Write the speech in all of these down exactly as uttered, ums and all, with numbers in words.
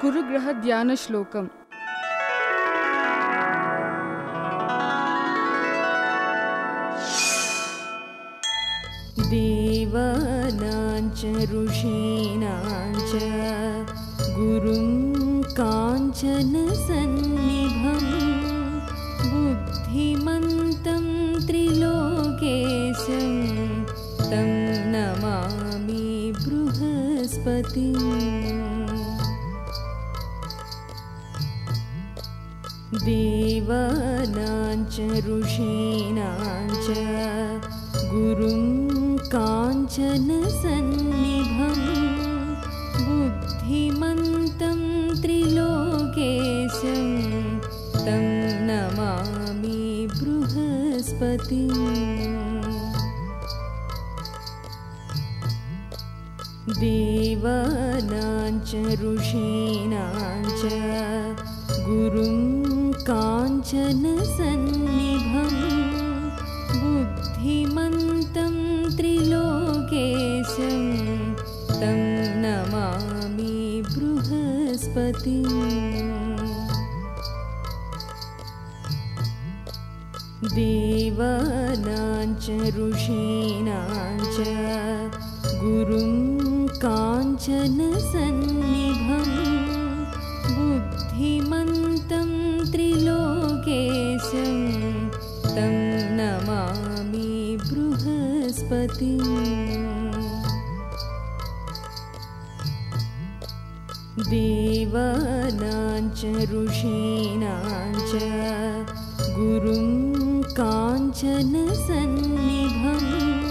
गुरुग्रह ध्यान श्लोकम्। देवानाञ्च ऋषीणाञ्च गुरुं काञ्चन सन्निभं बुद्धिमन्तं त्रिलोकेशं तं नमामि बृहस्पतिम्। देवानाञ्च ऋषीणाञ्च गुरुं काञ्चन सन्निभं बुद्धिमन्तं त्रिलोकेशं तं नमामि बृहस्पतिम्। देवानाञ्च ऋषीणाञ्च गुरुं काञ्चन सन्निभं बुद्धिमन्तं त्रिलोकेशं तं नमामि बृहस्पतिम्। देवानाञ्च ऋषीणाञ्च गुरुं काञ्चन सन्निभं बुद्धिमन्तं त्रिलोकेशं तं नमामि बृहस्पतिम्। देवानाञ्च ऋषीणाञ्च गुरुं काञ्चन सन्निभं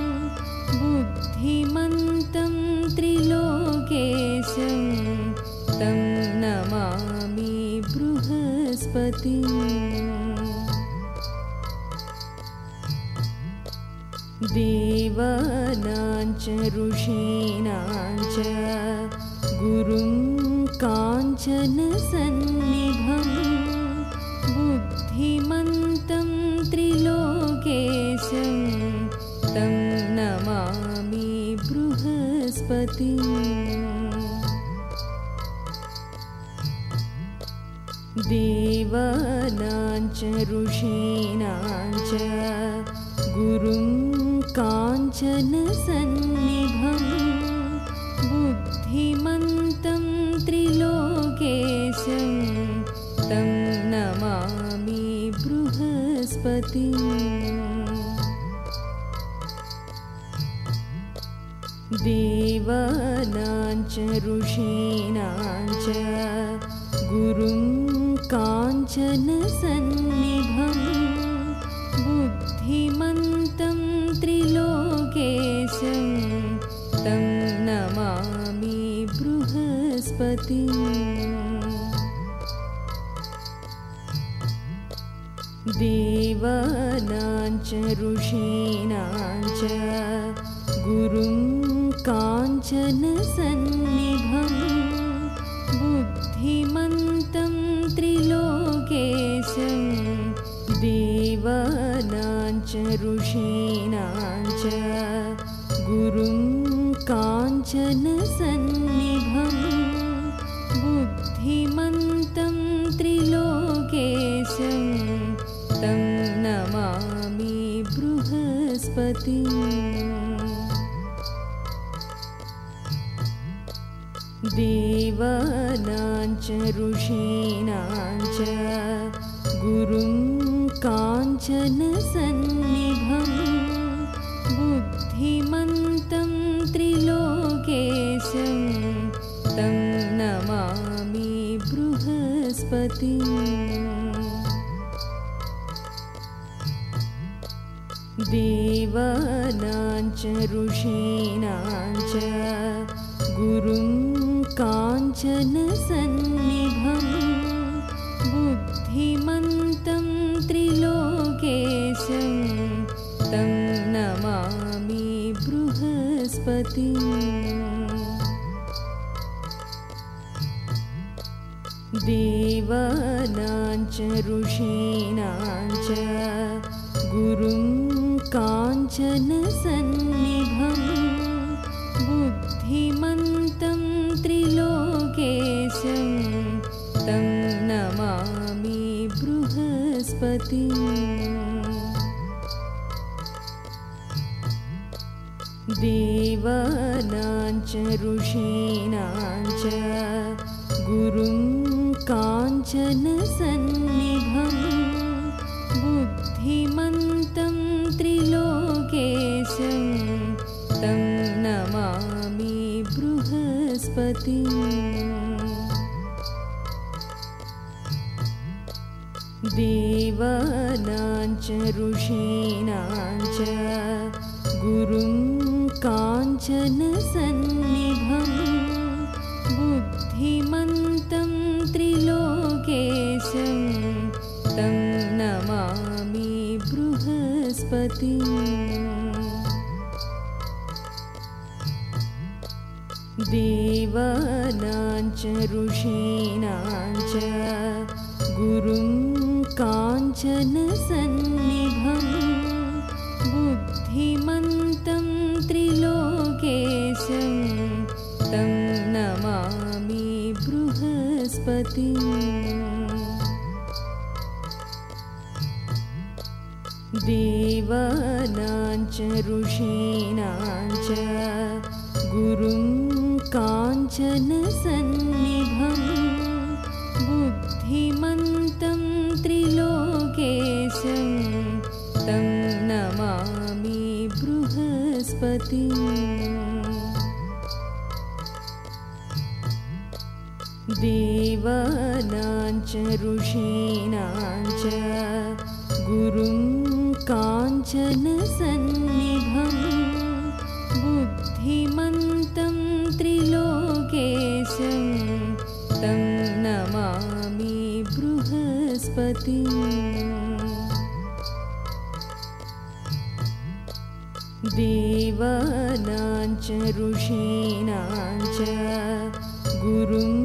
बुद्धिमन्तं त्रिलोकेशं तं नमामि बृहस्पतिम्। देवानाञ्च ऋषीणाञ्च गुरुं काञ्चन सन्निभं बुद्धिमन्तं त्रिलोकेशं तं नमामि बृहस्पतिम्। देवानाञ्च ऋषीणाञ्च गुरुं काञ्चन सन्निभं बुद्धिमन्तं त्रिलोकेशं तं नमामि बृहस्पतिम्। देवानाञ्च ऋषीणाञ्च गुरुं काञ्चन सन्निभं बुद्धिमन्तं त्रिलोकेशं तं नमामि बृहस्पतिम्। देवानाञ्च ऋषीणाञ्च गुरुं काञ्चन सन्निभं बुद्धिमन्तं त्रिलोकेशं देवानाञ्च ऋषीणाञ्च गुरुं काञ्चन सन्निभं बुद्धिमन्तं त्रिलोकेशं तं नमामि बृहस्पतिम्। देवानाञ्च ऋषीणाञ्च गुरुं काञ्चन सन्निभं बुद्धिमन्तं त्रिलोकेशं तं नमामि बृहस्पतिम्। देवानाञ्च ऋषीणाञ्च गुरुं काञ्चन सन्निभं बुद्धिमन्तं त्रिलोकेशं तं नमामि बृहस्पतिम्। देवानाञ्च ऋषीणाञ्च गुरुं काञ्चन सन्निभं बुद्धिमन्तं त्रिलोकेशं देवानां च ऋषीणां च गुरुं काञ्चनसन्निभं बुद्धिमन्तं त्रिलोकेशं तं नमामि बृहस्पतिम्। देवानां च ऋषीणां च गुरुं काञ्चनसन्निभं बुद्धिमन्तं त्रिलोकेशं तं नमामि बृहस्पतिम्। देवानां च ऋषीणां च गुरुं काञ्चनसन्निभं बुद्धिमन्तं त्रिलोकेशं तं नमामि बृहस्पतिम्। देवानां च ऋषीणां च गुरुं काञ्चनसन्निभं बुद्धिमन्तं त्रिलोकेशं तं नमामि बृहस्पतिम्। देवानां च ऋषीणां च गुरुं काञ्चनसन्निभं बुद्धिमन्तं त्रिलोकेशं तं नमामि बृहस्पतिम्। देवानां च ऋषीणां च गुरुं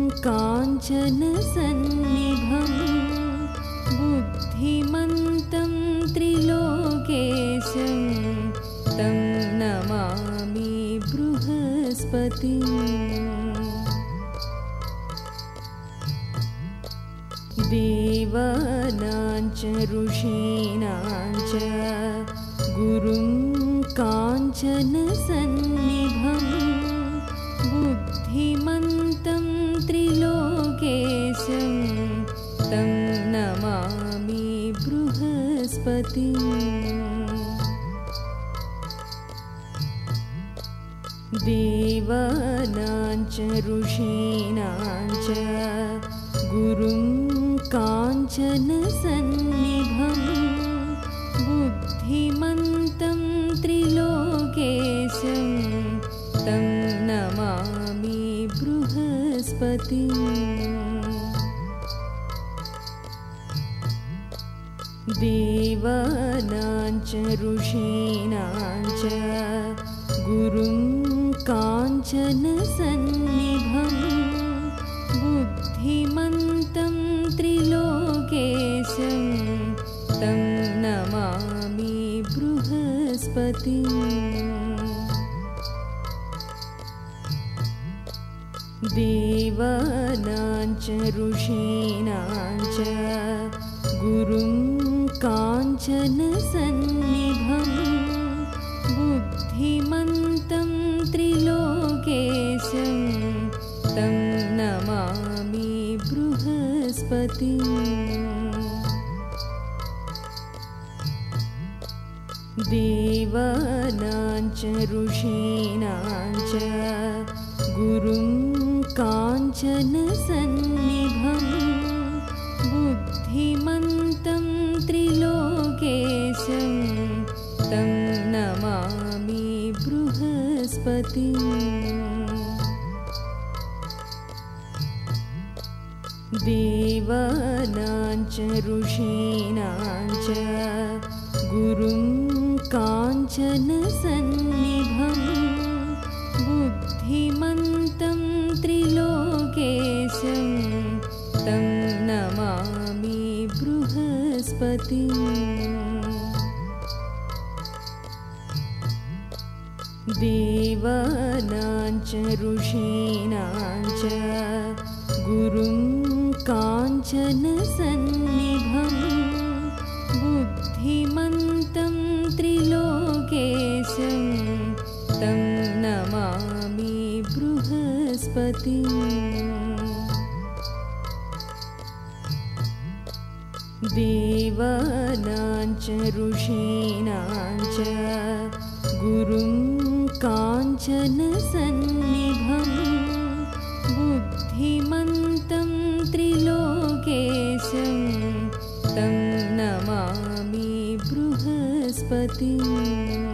काञ्चनसन्निभं बुद्धिमन्तं त्रिलोकेशं तं नमामि बृहस्पतिम्। देवानां च ऋषीणां च गुरुं काञ्चनसन्निभं बुद्धिमन्तं त्रिलोकेशं तं नमामि बृहस्पतिम्। देवानां च ऋषीणां च गुरुं काञ्चनसन्निभं बुद्धिमन्तं त्रिलोकेशं तं नमामि बृहस्पतिम्। देवानां च ऋषीणां च गुरुं काञ्चनसन्निभं बुद्धिमन्तं त्रिलोकेशं तं नमामि बृहस्पतिम्। देवानां च ऋषीणां च गुरुं काञ्चनसन्निभं बुद्धिमन्तं त्रिलोकेशं तं नमामि बृहस्पतिम्। देवानां च ऋषीणां च गुरुं काञ्चनसन्निभं बुद्धिमन्तं त्रिलोकेशं तं नमामि बृहस्पतिम्। देवानां च ऋषीणां च गुरुं काञ्चनसन्निभं बुद्धिमन्तं त्रिलोकेशं तं नमामि बृहस्पतिम्। देवानां च ऋषीणां च गुरुं काञ्चनसन्निभं बुद्धिमन्तं त्रिलोकेशं तं नमामि बृहस्पतिम्। देवानां च ऋषीणां च गुरुं काञ्चनसन्निभं बुद्धिमन्तं त्रिलोकेशं तं नमामि बृहस्पतिम्।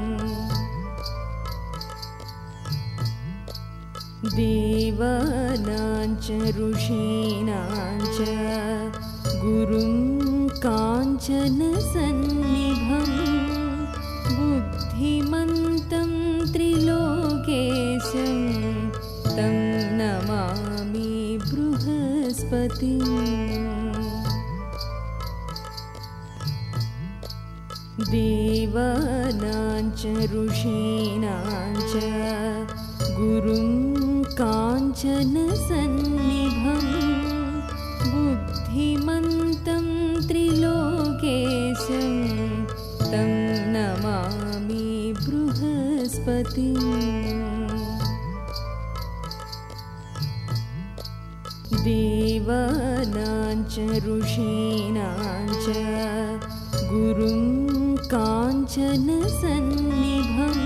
देवानां च ऋषीणां च गुरुं काञ्चनसन्निभं बुद्धिमन्तं त्रिलोकेशं तं नमामि बृहस्पतिम्। देवानां च ऋषीणां च गुरुं काञ्चनसन्निभं बुद्धिमन्तं त्रिलोकेशं तं नमामि बृहस्पतिम्। देवानां च ऋषीणां च गुरुं काञ्चनसन्निभं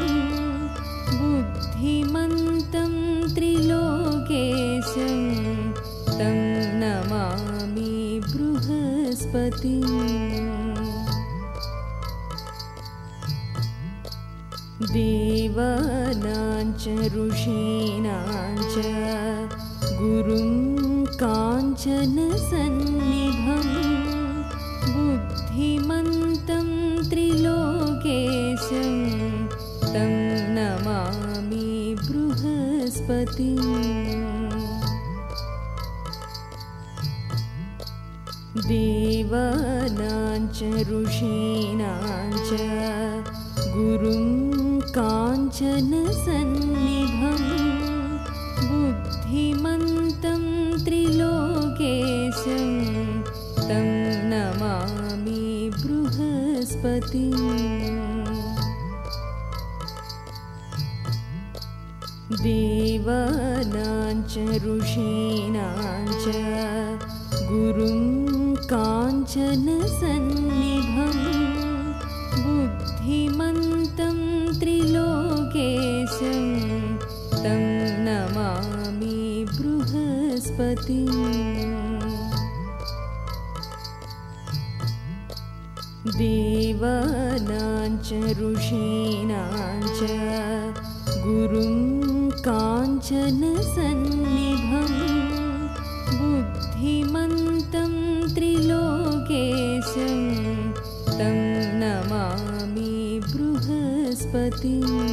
बुद्धिमन्तं त्रिलोकेशं तं नमामि बृहस्पतिम्। देवानां च ऋषीणां च गुरुं काञ्चनसन्निभं बुद्धिमन्तं त्रिलोकेशं तं नमामि बृहस्पतिम्। देवानां च ऋषीणां च गुरुं काञ्चनसन्निभं बुद्धिमन्तं त्रिलोकेशं तं नमामि बृहस्पतिम्। देवानां च ऋषीणां च गुरुं काञ्चनसन्निभं बुद्धिमन्तं त्रिलोकेशं तं नमामि बृहस्पतिम्। देवानां च ऋषीणां च गुरुं काञ्चनसन्निभं बुद्धिमन्तं त्रिलोकेशं तं नमामि बृहस्पतिम्।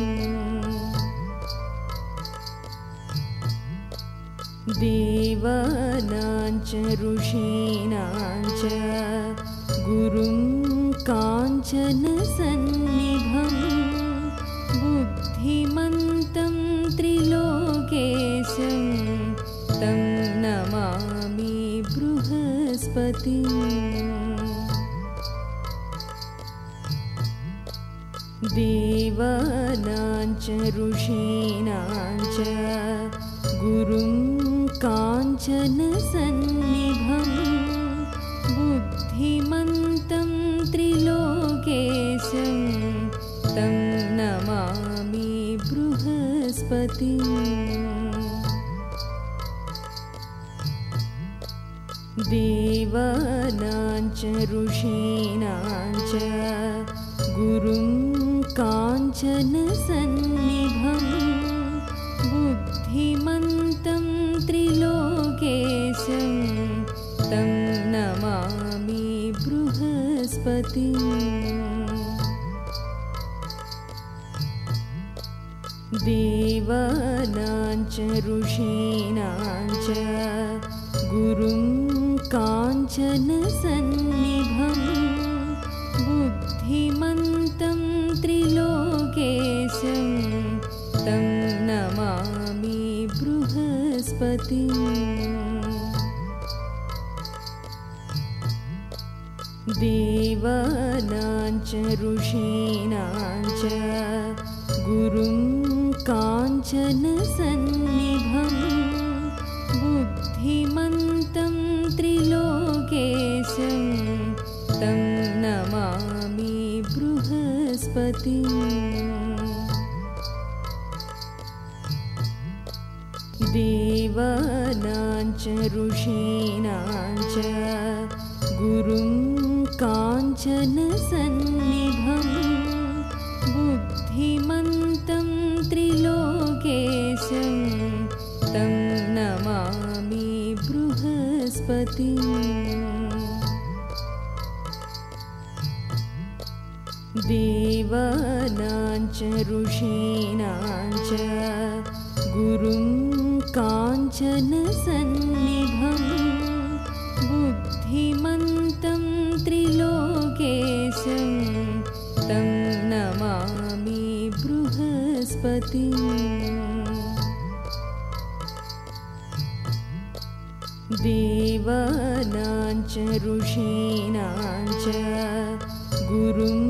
देवानां च ऋषीणां च गुरुं काञ्चनसन्निभं बुद्धिमन्तं त्रिलोकेशं तं नमामि बृहस्पतिम्। देवानां च ऋषीणां च गुरुं काञ्चनसन्निभं बुद्धिमन्तं त्रिलोकेशं तं नमामि बृहस्पतिम्। देवानां च ऋषीणां च गुरुं काञ्चनसन्निभं बुद्धिमन्तं त्रिलोकेशं तं नमामि बृहस्पतिम्। देवानां च ऋषीणां च गुरुं काञ्चनसन्निभं बुद्धिमन्तं त्रिलोकेशं तं नमामि बृहस्पतिम्। देवानां च ऋषीणां च गुरुं काञ्चनसन्निभं बुद्धिमन्तं त्रिलोकेशं तं नमामि बृहस्पतिम्। देवानां च ऋषीणां च गुरुं काञ्चनसन्निभं बुद्धिमन्तं त्रिलोकेशं तं नमामि बृहस्पतिम्। देवानां च ऋषीणां च गुरुं काञ्चनसन्निभं बुद्धिमन्तं त्रिलोकेशं तं नमामि बृहस्पतिम्। देवानां च ऋषीणां च गुरुं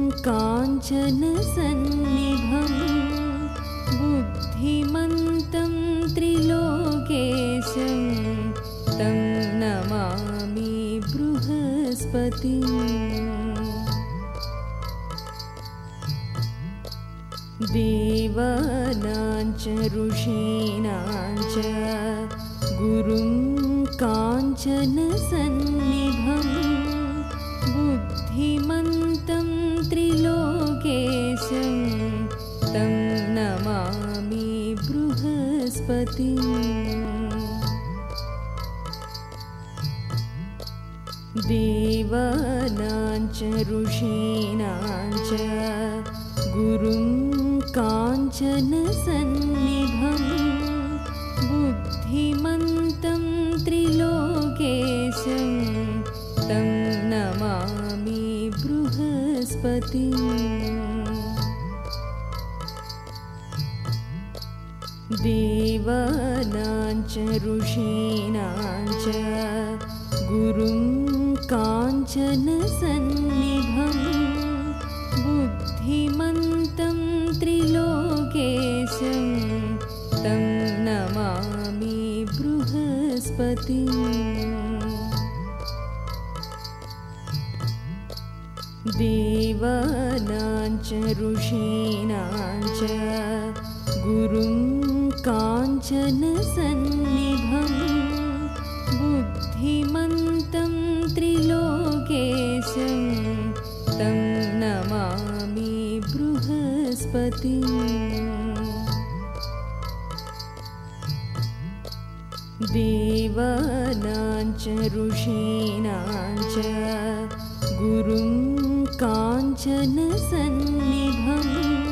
काञ्चनसन्निभं बुद्धिमन्तं त्रिलोकेशं तं नमामि बृहस्पतिम्। देवानां च ऋषीणां च गुरुं काञ्चनसन्निभं बुद्धिमन्तं त्रिलोकेशं तं नमामि बृहस्पतिम्। देवानां च ऋषीणां च गुरुं काञ्चनसन्निभं बुद्धिमन्तं त्रिलोकेशं तं नमामि बृहस्पतिम्। देवानां च ऋषीणां च गुरुं काञ्चनसन्निभं बुद्धिमन्तं त्रिलोकेशं तं नमामि बृहस्पतिम्। देवानां च ऋषीणां च गुरुं काञ्चनसन्निभं बुद्धिमन्तं त्रिलोकेशं तं नमामि बृहस्पतिम्। देवानां च ऋषीणां च गुरुं काञ्चनसन्निभं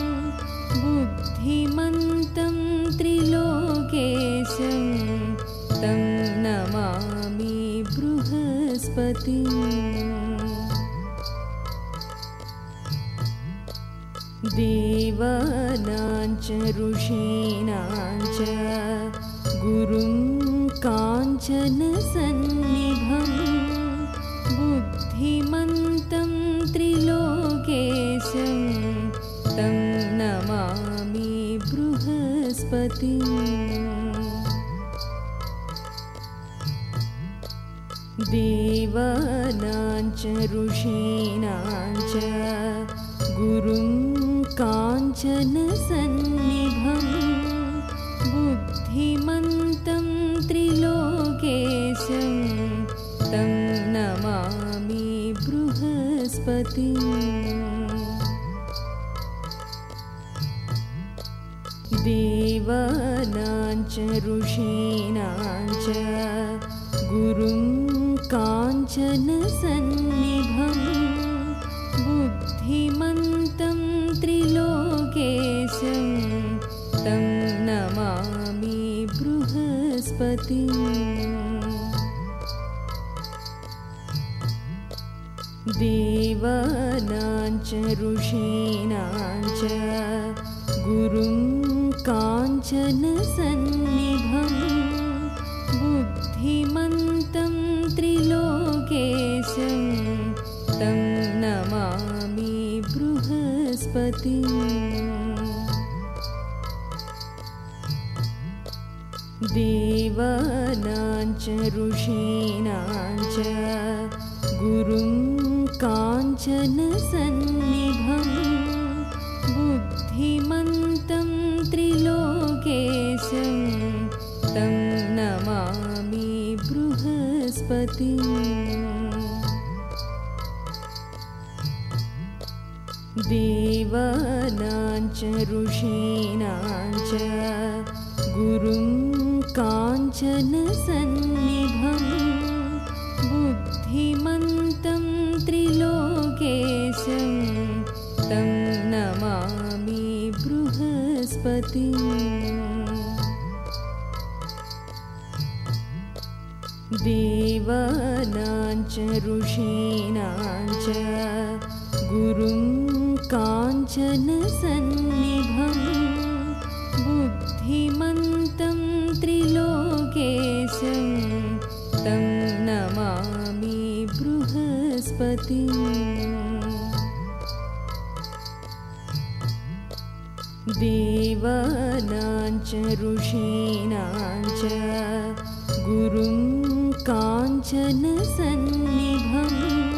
बुद्धिमन्तं त्रिलोकेशं तं नमामि बृहस्पतिम्। देवानां च ऋषीणां च गुरुं काञ्चनसन्निभं बुद्धिमन्तं त्रिलोकेशं तं नमामि बृहस्पतिम्। देवानां च ऋषीणां च गुरुं काञ्चनसन्निभं बुद्धिमन्तं त्रिलोकेशं तं नमामि बृहस्पतिम्। देवानां च ऋषीणां च गुरुं काञ्चनसन्निभं बुद्धिमन्तं त्रिलोकेशं तं नमामि बृहस्पतिम्। देवानां च ऋषीणां च गुरुं काञ्चनसन्निभं बुद्धिमन्तं त्रिलोकेशं देवानां च ऋषीणां च गुरुं काञ्चनसन्निभं बुद्धिमन्तं त्रिलोकेशं तं नमामि बृहस्पतिम्। देवानां च ऋषीणां च गुरुं काञ्चनसन्निभं बुद्धिमन्तं त्रिलोकेशं तं नमामि बृहस्पतिम्। देवानां च ऋषीणां च गुरुं काञ्चनसन्निभं बुद्धिमन्तं त्रिलोकेशं तं नमामि बृहस्पतिम्। देवानां च ऋषीणां च गुरुं काञ्चनसन्निभं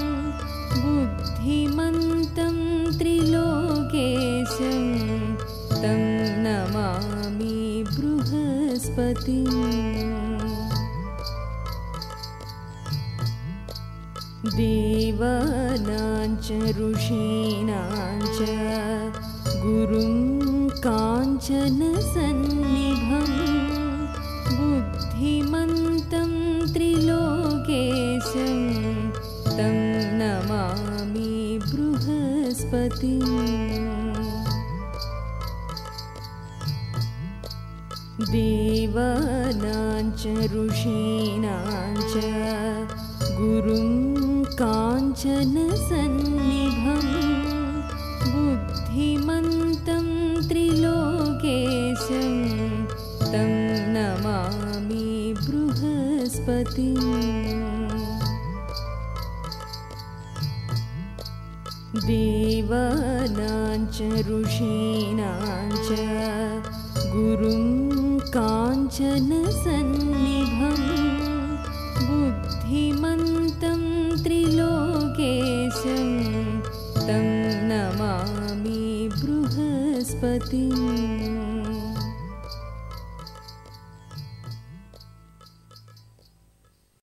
बुद्धिमन्तं त्रिलोकेशं तं नमामि बृहस्पतिम्। देवानां च ऋषीणां च गुरुं काञ्चनसन्निभं बुद्धिमन्तं त्रिलोकेशं तं नमामि बृहस्पतिम्। देवानां च ऋषीणां च गुरुं काञ्चनसन्निभं बुद्धिमन्तं त्रिलोकेशं तं नमामि बृहस्पतिम्। देवानां च ऋषीणां च गुरुं काञ्चनसन्निभं बुद्धिमन्तं त्रिलोकेशं तं नमामि बृहस्पतिम्।